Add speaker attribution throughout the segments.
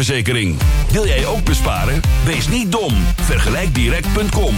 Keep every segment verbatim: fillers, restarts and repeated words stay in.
Speaker 1: autoverzekering. Wil jij ook besparen? Wees niet dom. vergelijk direct punt com.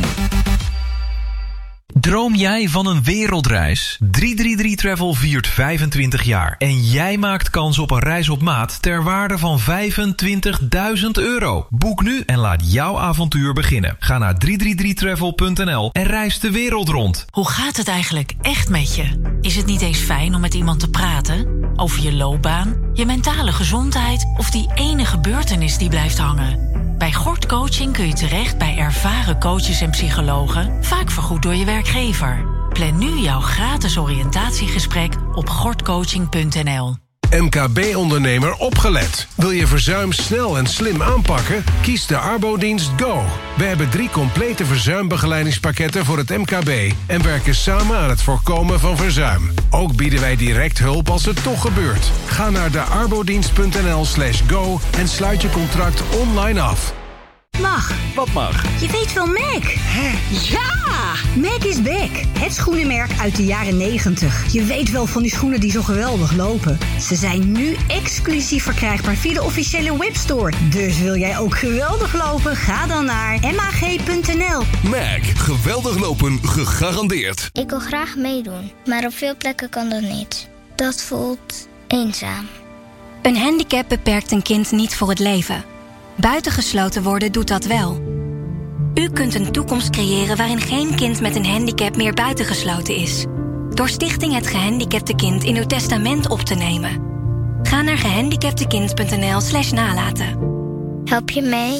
Speaker 2: Droom jij van een wereldreis? drie drie drie Travel viert vijfentwintig jaar. En jij maakt kans op een reis op maat ter waarde van vijfentwintigduizend euro. Boek nu en laat jouw avontuur beginnen. Ga naar drie drie drie travel punt n l en reis de wereld rond.
Speaker 3: Hoe gaat het eigenlijk echt met je? Is het niet eens fijn om met iemand te praten? Over je loopbaan, je mentale gezondheid of die ene gebeurtenis die blijft hangen? Bij Gort Coaching kun je terecht bij ervaren coaches en psychologen, vaak vergoed door je werkgever. Plan nu jouw gratis oriëntatiegesprek op gortcoaching punt n l.
Speaker 4: M K B-ondernemer opgelet. Wil je verzuim snel en slim aanpakken? Kies de Arbodienst Go. We hebben drie complete verzuimbegeleidingspakketten voor het M K B... en werken samen aan het voorkomen van verzuim. Ook bieden wij direct hulp als het toch gebeurt. Ga naar de arbodienst punt n l slash go en sluit je contract online af.
Speaker 5: Mag.
Speaker 6: Wat mag?
Speaker 5: Je weet wel Mac.
Speaker 6: Hè?
Speaker 5: Ja! Mac is back. Het schoenenmerk uit de jaren negentig. Je weet wel van die schoenen die zo geweldig lopen. Ze zijn nu exclusief verkrijgbaar via de officiële webstore. Dus wil jij ook geweldig lopen? Ga dan naar m a g punt n l.
Speaker 1: Mac, geweldig lopen, gegarandeerd.
Speaker 7: Ik wil graag meedoen, maar op veel plekken kan dat niet. Dat voelt eenzaam.
Speaker 8: Een handicap beperkt een kind niet voor het leven. Buitengesloten worden doet dat wel. U kunt een toekomst creëren waarin geen kind met een handicap meer buitengesloten is. Door Stichting Het Gehandicapte Kind in uw testament op te nemen. Ga naar gehandicaptekind punt n l slash nalaten.
Speaker 7: Help je mee?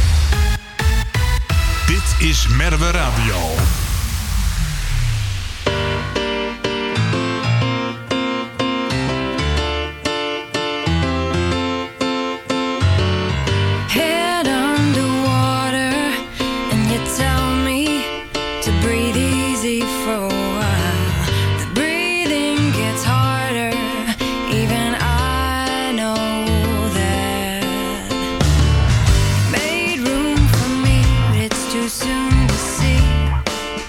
Speaker 9: Dit is Merwe Radio.
Speaker 10: Made room for me, but it's too soon to see.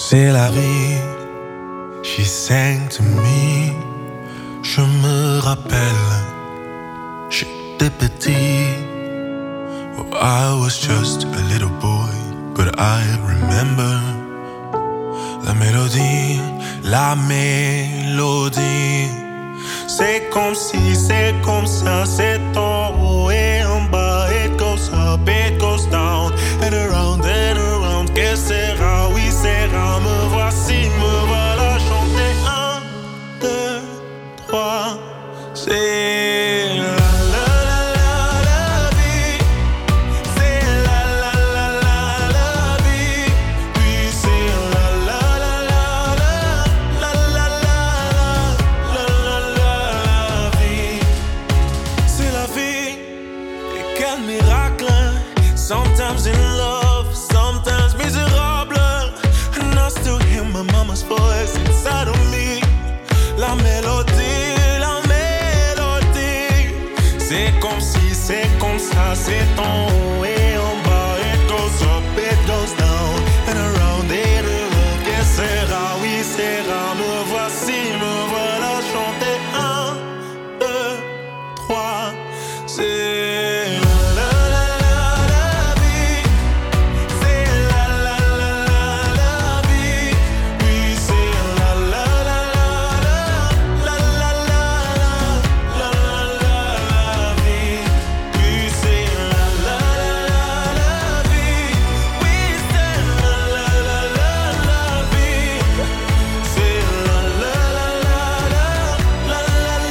Speaker 6: C'est la vie, she sang to me. Je me rappelle, j'étais petit. Oh, I was just a little boy, but I remember la mélodie, la mélodie. C'est comme si, c'est comme ça, c'est en haut et en bas. It goes up, it goes down, and around and around. Que sera, oui sera, me voici, me voilà chanter. Un, deux, trois, c'est la la la la la vie. C'est la la la la la vie. Oui, c'est la la la la la la la la la la vie. C'est la vie. Et quel miracle. Sometimes in love, sometimes miserable. And I still hear my mama's voice inside of me. La mélodie, la mélodie. C'est comme si, c'est comme ça, c'est en haut et en bas. It goes up, it goes down, and around it around. Que sera, oui sera, me voici, me voilà chanter. Un, deux, trois, c'est la la la la vie. C'est la la la la la vie. Oui, c'est la la la la la la la la la la vie. Oui, c'est la la la la vie. Oui, c'est la la la la vie. C'est la la la la la la la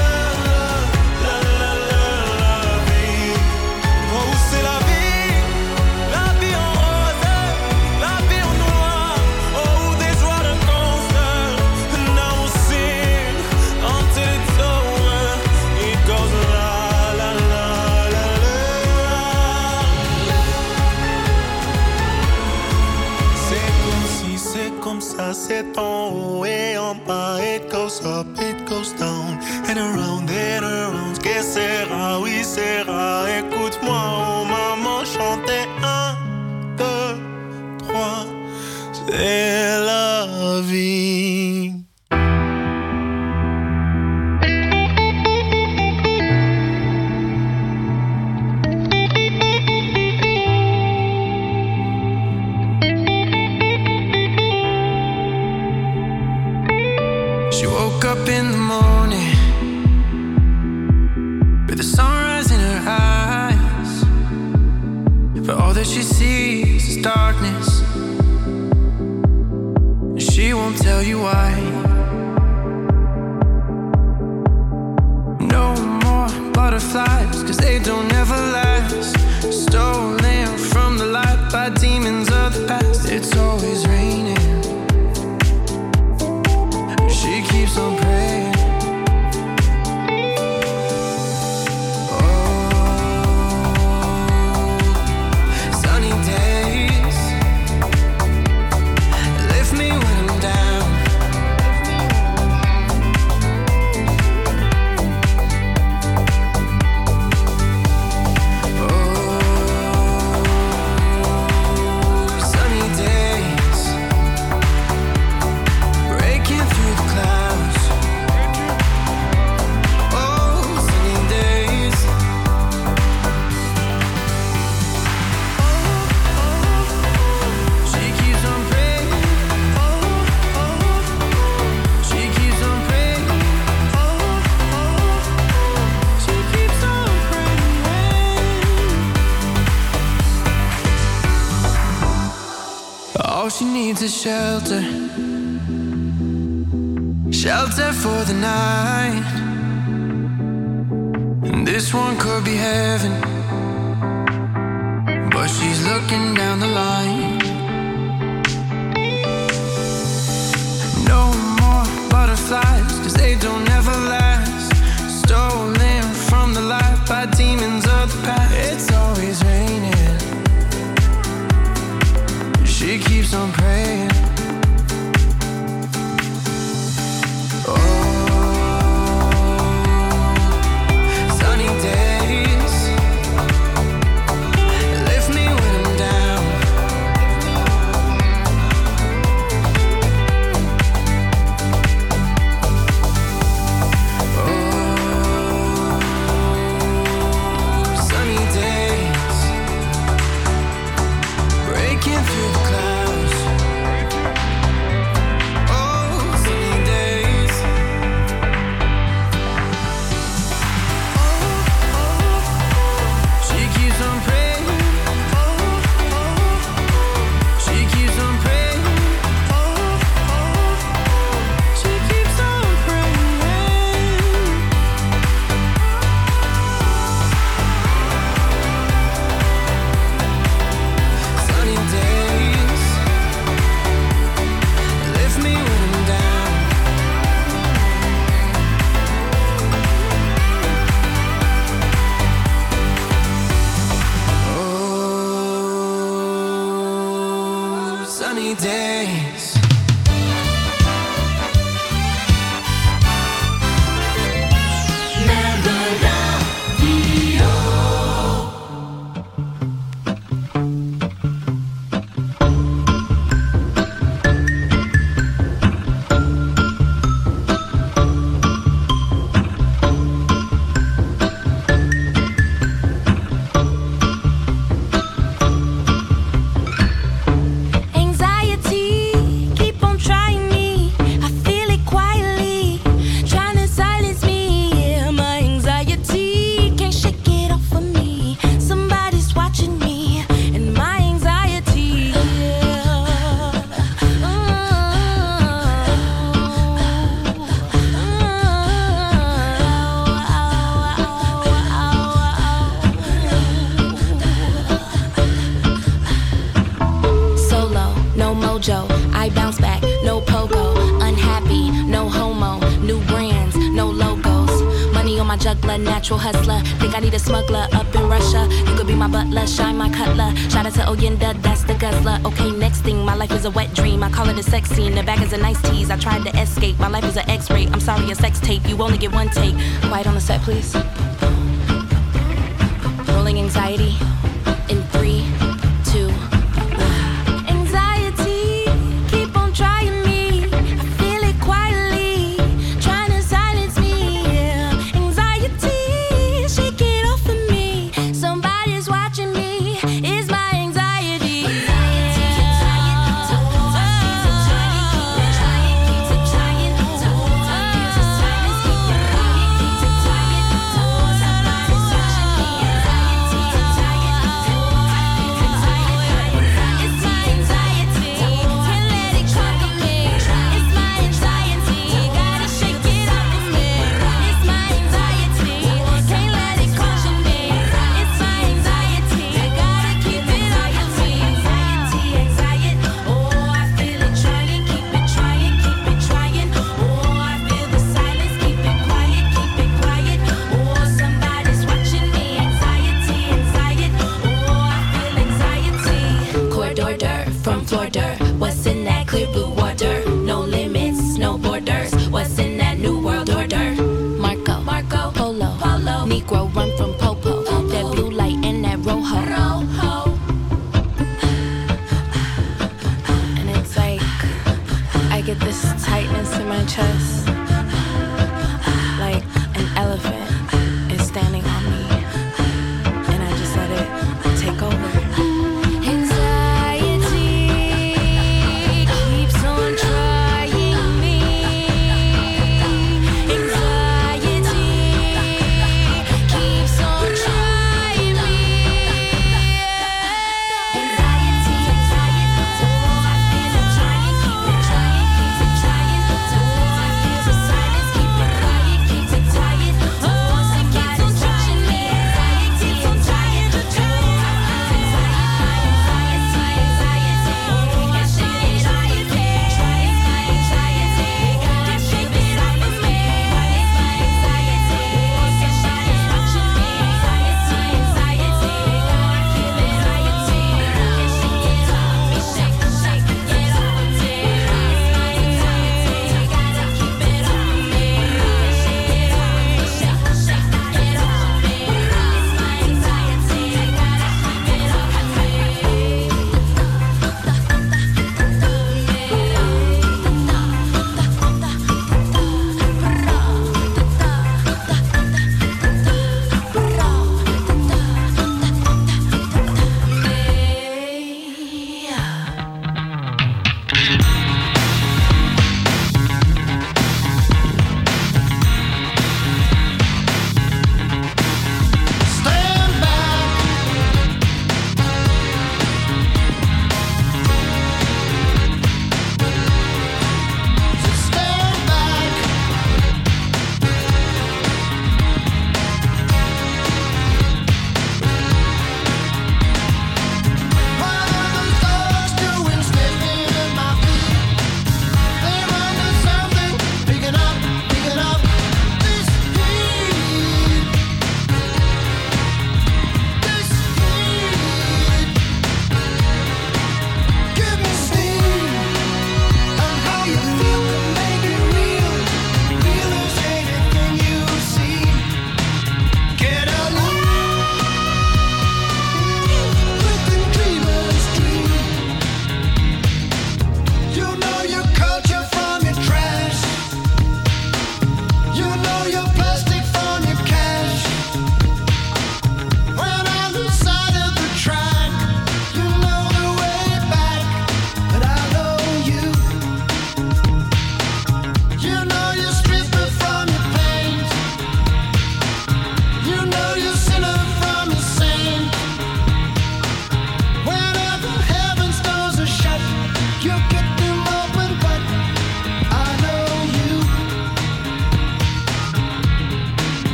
Speaker 6: la la vie. Oh, c'est la vie, la vie en rose, la vie en noir. Oh, des joies de concert. Now we'll sing until it's over. It goes la la la la la. C'est comme si, c'est comme ça, c'est en haut et en bas. It goes up, it goes down, and around and around. Que sera, oui sera. Écoute-moi, oh maman, chanter. Un, deux, trois, c'est la vie.
Speaker 10: She woke up in the morning with the sunrise in her eyes, but all that she sees is darkness. She won't tell you why. No more butterflies, cause they don't ever last. Stolen from the light by demons of the past. It's always raining. She keeps on praying. Oh, sunny days lift me when I'm down. Oh, sunny days breaking through the clouds. Oh, sunny days. She keeps on praying. She keeps on praying. She keeps on praying. All she needs is shelter. Shelter for the night. And this one could be heaven, but she's looking down the line. No more butterflies, cause they don't ever last. Stolen from the light by demons of the past. It's always raining. She keeps on praying. Sunny days lift me when I'm down.
Speaker 11: on my juggler, natural hustler. Think I need a smuggler up in Russia. You could be my butler, shine my cutler. Shout out to Oyenda, that's the guzzler. Okay, next thing, my life is a wet dream. I call it a sex scene, the bag is a nice tease. I tried to escape, my life is an X-ray. I'm sorry, a sex tape, you only get one take. Quiet on the set, please. Rolling anxiety in three, two, one. Anxiety, keep on trying me. I feel it quietly, trying to silence me. Yeah. Anxiety, shake it off of me. Somebody's watching me. It's my anxiety. Anxiety, keep trying, keep trying, keep trying, keep trying, keep trying, keep silence, keep trying, keep trying. Somebody's watching me. Anxiety, keep trying.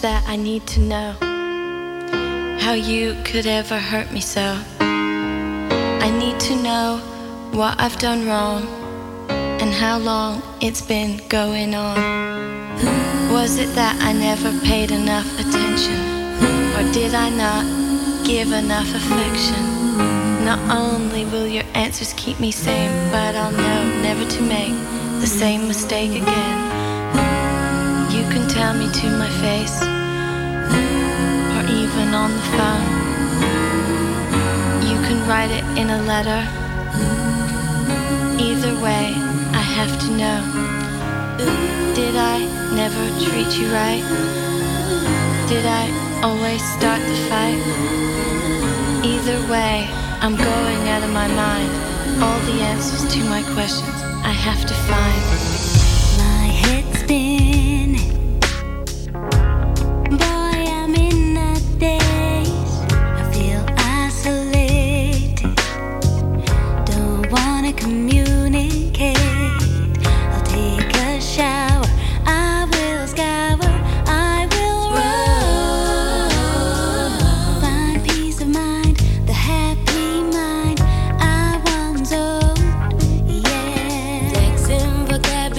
Speaker 11: that I need to know. How you could ever hurt me so. I need to know what I've done wrong and how long it's been going on. Was it that I never paid enough attention, or did I not give enough affection? Not only will your answers keep me sane, but I'll know never to make the same mistake again. You can tell me to my face, or even on the phone. You can write it in a letter. Either way, I have to know. Did I never treat you right? Did I always start the fight? Either way, I'm going out of my mind. All the answers to my questions I have to find.
Speaker 12: My head's spinning. Boy, I'm in a daze. I feel isolated. Don't wanna communicate. I'll take a shower. I will scour. I will run. Find peace of mind. The happy mind I once owned. Yeah. Flex in vocabulary.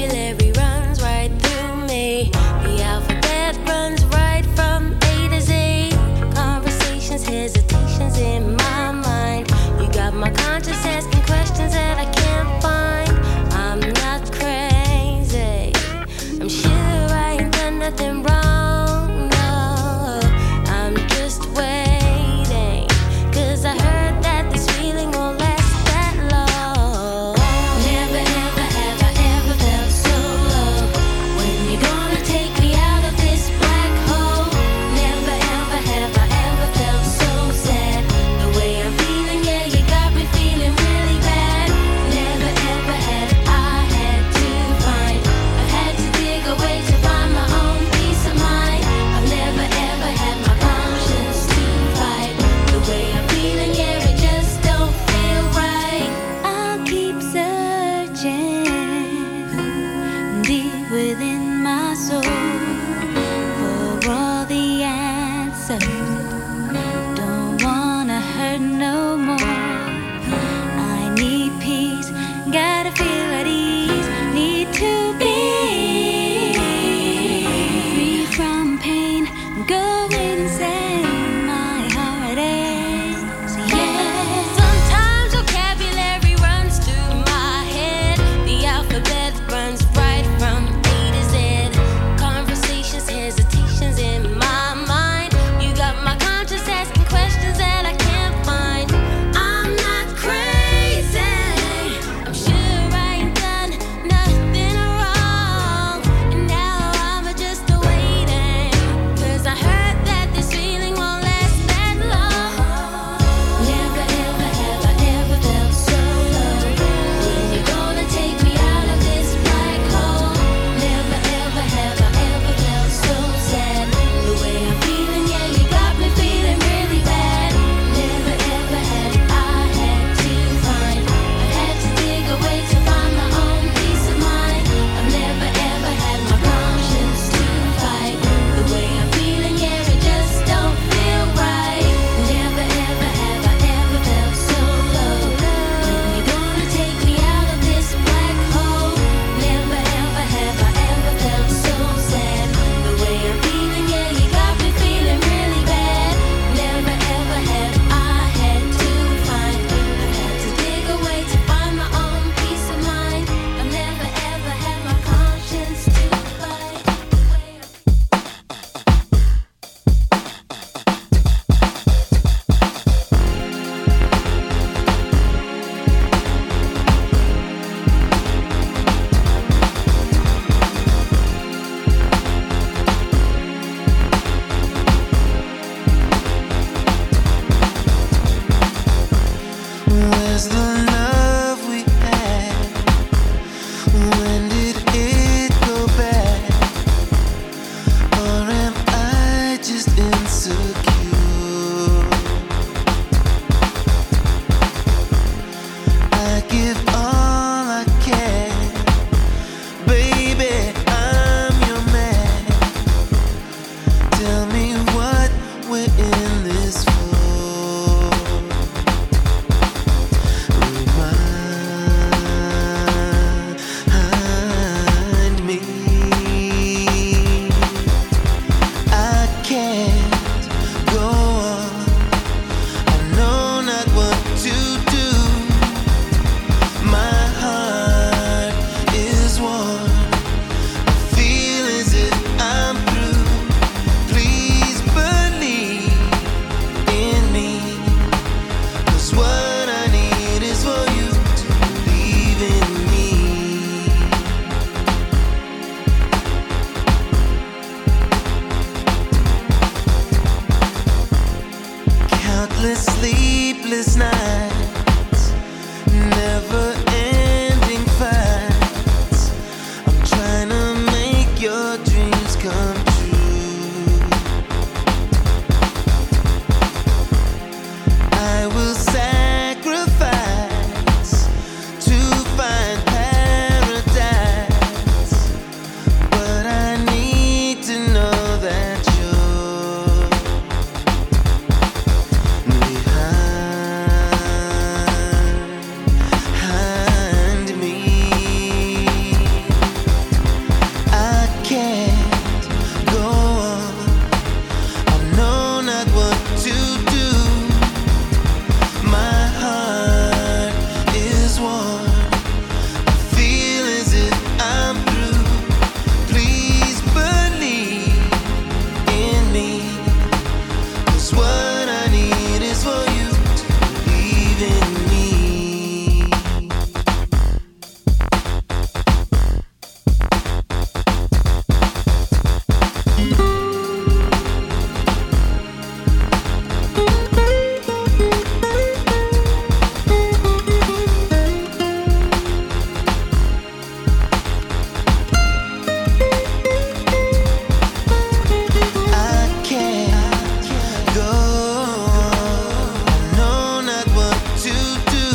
Speaker 10: Countless sleepless nights, never ending fights. I'm trying to make your dreams come true. I will sacrifice to find paradise, but I need to know that you're behind me. I can't go on, I know not what to do. My heart is warm, I feel as if I'm through. Please believe in me, 'cause what I need is for you to believe in me. I can't go on, I know not what to do.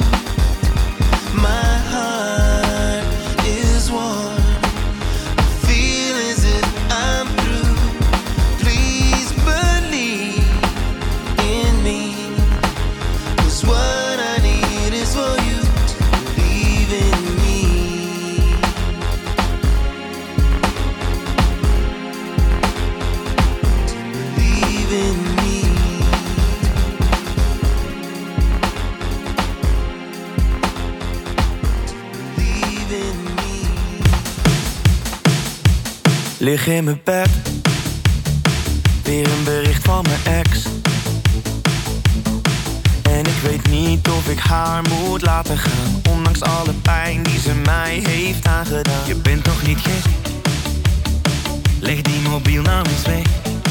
Speaker 10: My heart is warm, I feel as if I'm through. Please believe in me, 'cause what I need is for you to believe in me. Believe in me. Believe in me. Lig in mijn bed, weer een bericht van mijn ex. En ik weet niet of ik haar moet laten gaan, ondanks alle pijn die ze mij heeft aangedaan. Je bent toch niet gek? Leg die mobiel nou eens weg.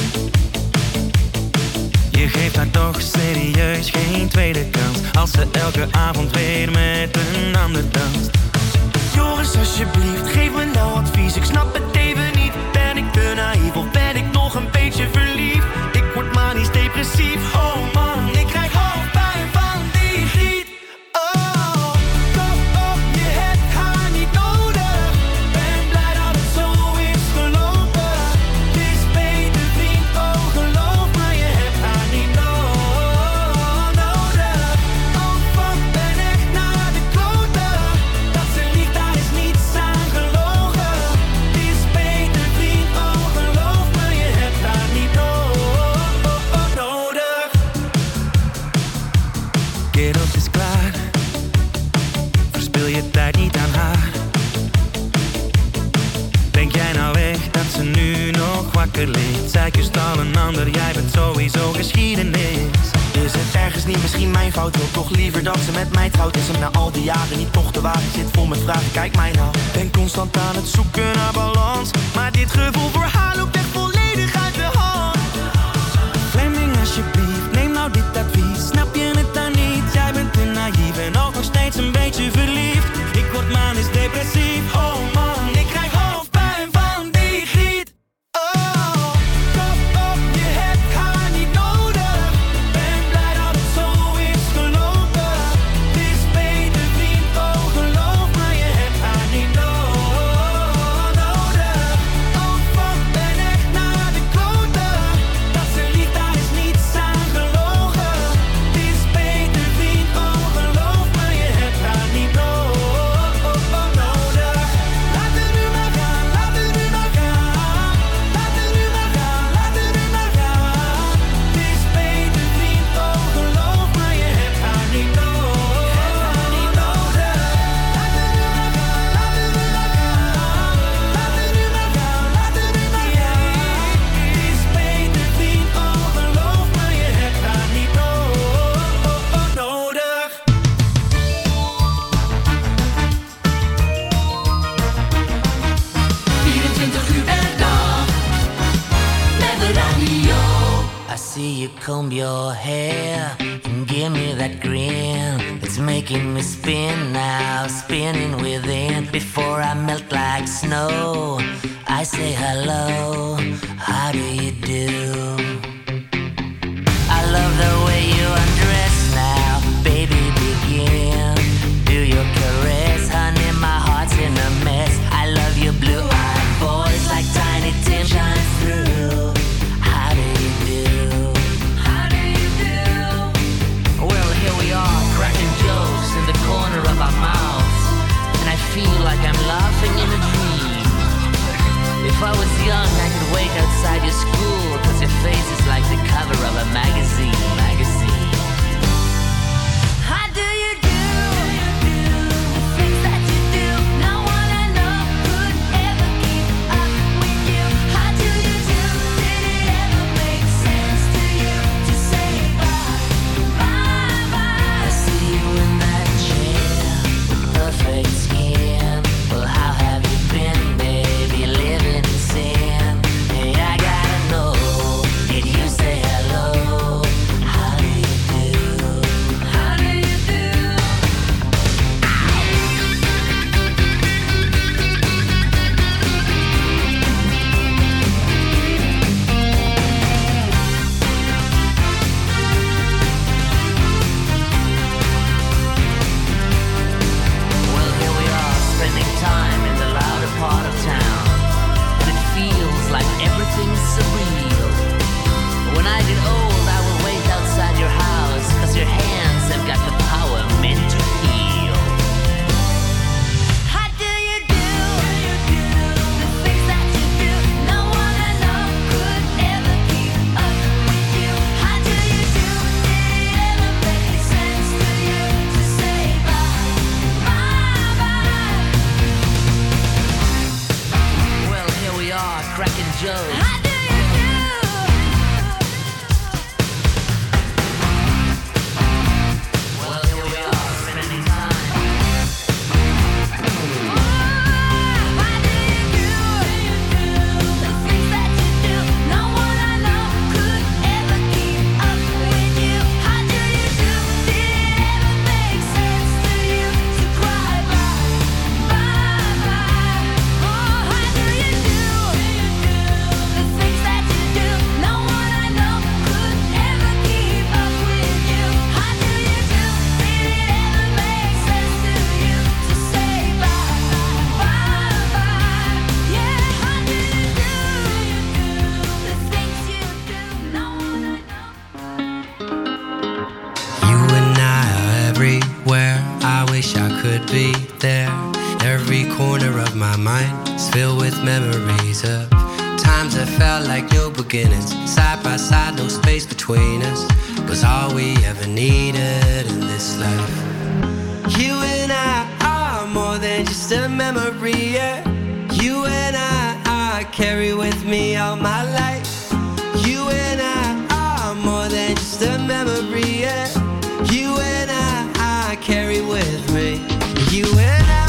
Speaker 10: Je geeft haar toch serieus geen tweede kans, als ze elke avond weer met een ander danst. Joris, alsjeblieft, geef me nou advies. Ik snap het even niet. Ben ik te naïef of ben ik nog een beetje verliefd? Ik word manisch depressief. Oh man, ik krijg hoofdpijn van die griet. Oh, kom op, je hebt haar niet nodig. Ben blij dat het zo is gelopen. Het is beter vriend, oh geloof me, je hebt haar niet no- nodig. Oh fuck, ben echt naar de kloten. Dat ze liegt, daar is niets aan gelogen. Het is beter vriend, oh geloof me, je hebt haar niet no- nodig. Kerels is klaar, verspil je tijd niet aan haar. Denk jij nou echt dat ze nu nog wakker ligt? Zij kust al een ander, jij bent sowieso geschiedenis. Is het ergens niet misschien mijn fout? Wil toch liever dat ze met mij trouwt? Is hem na al die jaren niet toch de waarheid? Zit vol met vragen, kijk mij nou. Ben constant aan het zoeken naar balans, maar dit gevoel voor haar loopt echt volledig uit de hand. Fleming, alsjeblieft, neem nou dit advies. Snap je het dan niet? Jij bent te naïef en ook nog steeds een beetje verliefd. Ik word manisch depressief. Oh man, ik krijg hoofdpijn van die griet. Oh, kom op, je hebt haar niet nodig. Ben blij dat het zo is gelopen. Het is beter vriend, oh geloof me, je hebt haar niet no- nodig. Oh fuck, ben hair and give me that grin. It's making me spin now, spinning within. Before I melt like snow, I say hello, how do you do? I love the way you undress now, baby, begin. Do your caress, honey, my heart's in a mess. I love your blue-eyed voice like Tiny Tim shines through. How do you do? How do you do? Well, here we are, cracking jokes in the corner of our mouths, and I feel like I'm laughing in a dream. If I was young, I could wait outside your school, cause your face is like the cover of a magazine, magazine. How do you do? The things that you do, no one I know could ever keep up with you. How do you do? Did it ever make sense to you to say bye, bye, bye? I see you in that chair, perfect skin. Well, how have you been, baby, living in sin? Hey, I gotta know, did you say hello? How do you do? How do you do? Well, here we are, spending time in the louder part of town, and it feels like everything's surreal. When I get old, I will wait outside your house, cause your hands have got the power meant to heal. How do you do? The things that you do, no one I know could ever keep up with you. How do you do? Did it ever make sense to you to say bye, bye, bye? Well, here we are, cracking jokes. How do you do? Well, here we are, spending time. How do you do? The things that you do, no one I know could ever keep up with you. How do you do? Did it ever make sense to you to cry bye, bye, bye? Oh, how do you do? The things that you do, no one I know could ever keep up with you. How do you do? Did it ever make sense to you to say bye, bye, bye? Yeah, how do you do? The things you do, no one I know.
Speaker 13: You and I are everywhere. I wish I could be there. Every corner of my mind is filled with memories of times that felt like new beginnings. Side by side, no space between us, was all we ever needed in this life. You and I are more than just a memory, yeah. You and I, I carry with me all my life. You and I are more than just a memory, yeah. You and I, I carry with me. You and I.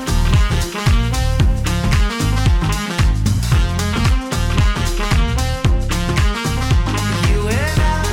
Speaker 13: You and I.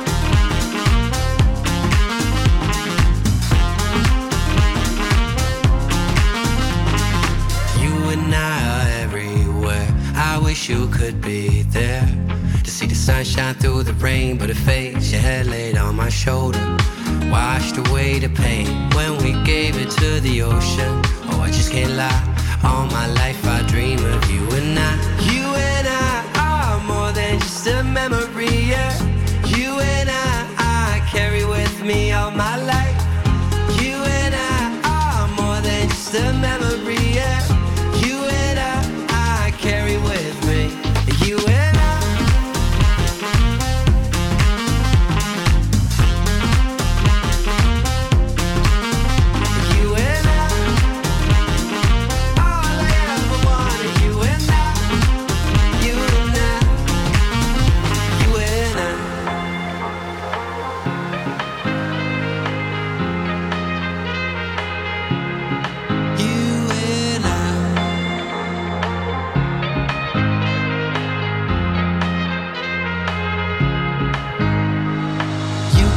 Speaker 13: You and I are everywhere. I wish you could be there to see the sunshine through the rain, but it fades. Your head laid on my shoulder, washed away the pain when we gave it to the ocean. Oh, I just can't lie. All my life I dream of you and I. You and I are more than just a memory, yeah. You and I, I carry with me all my life. You and I are more than just a memory, yeah. You and I, I carry with me. You and I. You and I. All I ever wanted. You and I. You and I. You and I.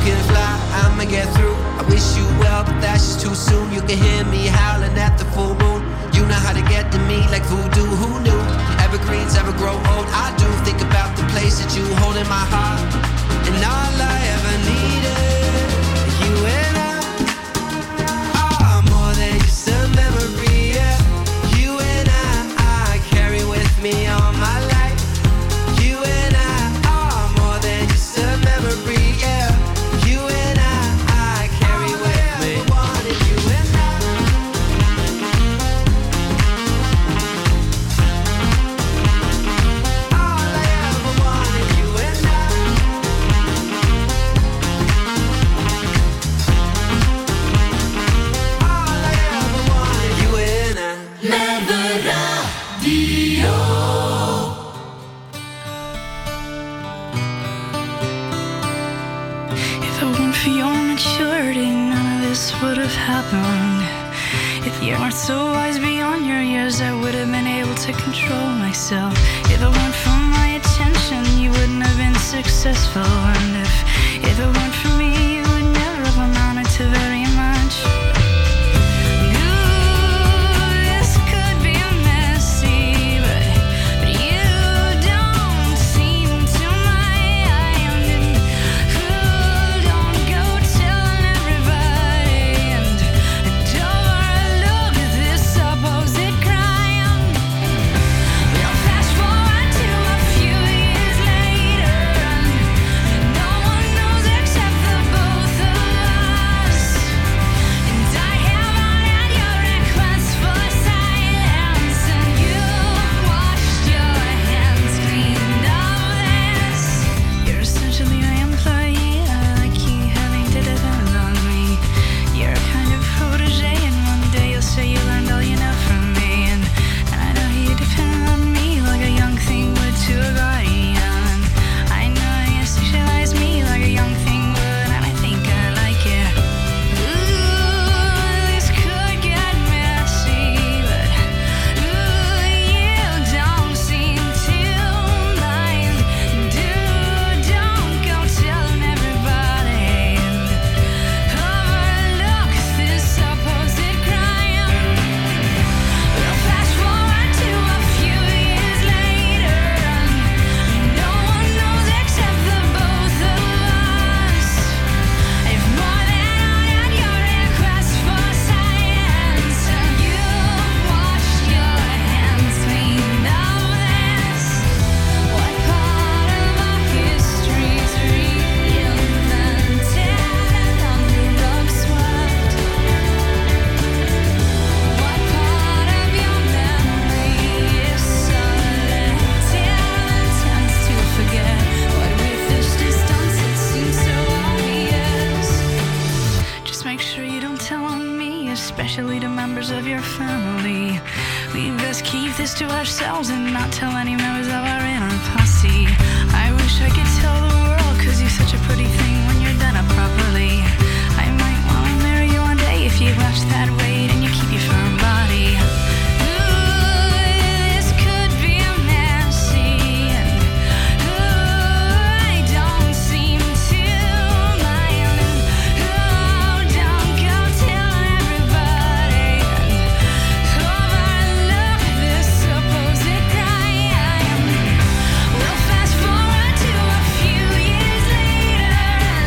Speaker 13: can fly, I'ma get through. I wish you well, but that's just too soon. You can hear me howling at the full moon. You know how to get to me like voodoo, who knew? Evergreens ever grow old, I do. Think about the place that you hold in my heart. And all I ever needed, you and I are more than just a memory, yeah. You and I, I carry with me all my life. You and I are more than just a memory, yeah. You and I, I carry with me. Wanted you and I. All I ever wanted, you and I. All I ever wanted, you and I. Never Radio.
Speaker 14: If it weren't for your maturity, none of this would have happened. If you weren't so wise beyond your years, I would have been able to control myself. If it weren't for my attention, you wouldn't have been successful. And if, if it weren't for me, you would never have amounted to very much. Ooh, this could be messy, but, but you don't seem to mind. And ooh, don't go telling everybody, and don't overlook this supposed crime. We'll fast forward to a few years later, and no one knows except the both of us. And I have honored your request for silence, and you've washed your hands clean of this. You're essentially my employee. I like you having to depend on me. You're a kind of protege, and one day you'll say you learned all you know from me. And, and I know you depend on me like a young thing would to a guardian. And I know you sexualize me like a young thing would, and I think I like it. Ooh, this could get messy, but ooh, you don't seem to mind. Dude, don't go telling everybody, and overlook this supposed crime. We'll fast forward to a few years later, and no one knows except the both of us. I've more than honored your request for silence, and you've washed your hands clean of this. What part of our history's reinvented and on the rug swept? What part of your memory is selective and tends to forget? What with this distance it seems so obvious. Just make sure you don't tell on me, especially to members of your family. We best keep this to ourselves and not tell any members of our inner posse. I wish I could tell the world, cause you're such a pretty thing when you're done up properly. I might wanna marry you one day if you watch that weight and you keep your firm body. Ooh, this could be messy, and ooh, I don't seem to mind. And ooh, don't go telling everybody, and overlook this supposed crime. We'll fast forward to a few years later,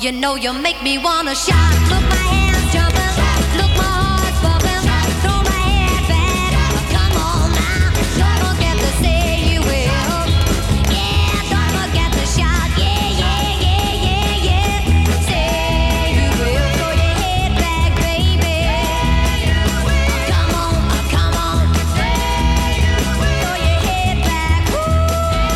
Speaker 15: You know you make me wanna shout. Look, my hands jumping. Look, my heart's bumping. Throw my head back. Come on now. Don't forget to say you will. Yeah, don't forget to shout. Yeah, yeah, yeah, yeah, yeah. Say you will. Throw your head back, baby. Come on, come on. Throw your head back. Woo.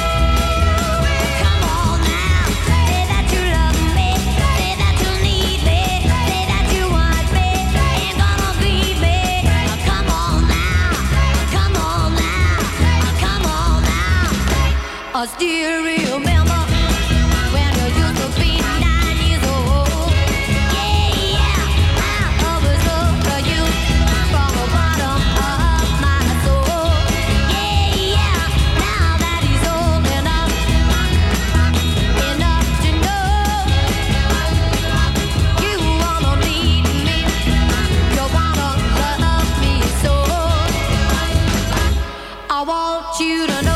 Speaker 15: Come on now. Say that you love me. Say that you need me. Say that you want me. Ain't gonna be me. Come on now. Come on now. Come on now. I still remember when you used to be nine years old. Yeah, yeah. I always looked for you from the bottom of my soul. Yeah, yeah. Now that he's old enough, enough to know you wanna need me, you wanna love me so. I want you to know.